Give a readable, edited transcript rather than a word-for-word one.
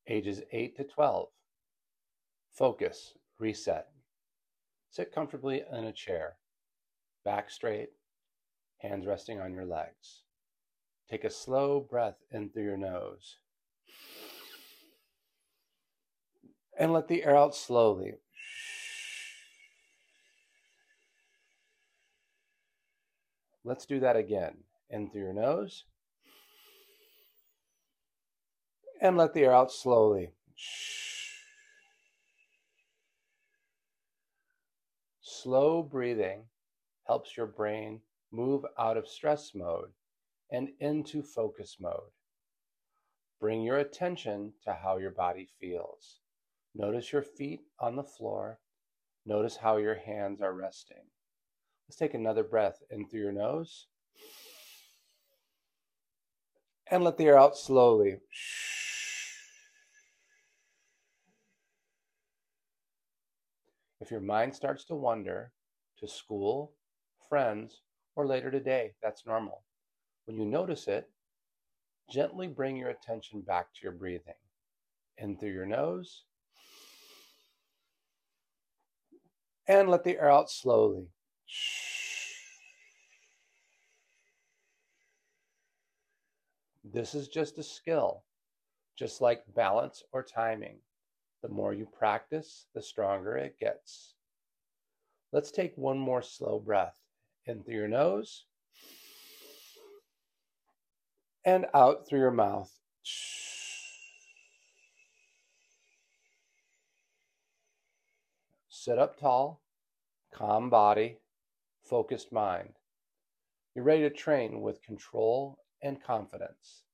Ages 8 to 12. Focus, reset. Sit comfortably in a chair, back straight, hands resting on your legs. Take a slow breath in through your nose. And let the air out slowly. Let's do that again. In through your nose. And let the air out slowly. Slow breathing helps your brain move out of stress mode and into focus mode. Bring your attention to how your body feels. Notice your feet on the floor. Notice how your hands are resting. Let's take another breath in through your nose. And let the air out slowly. If your mind starts to wander to school, friends, or later today, that's normal. When you notice it, gently bring your attention back to your breathing. In through your nose. And let the air out slowly. This is just a skill, just like balance or timing. The more you practice, the stronger it gets. Let's take one more slow breath. In through your nose. And out through your mouth. Sit up tall, calm body, focused mind. You're ready to train with control and confidence.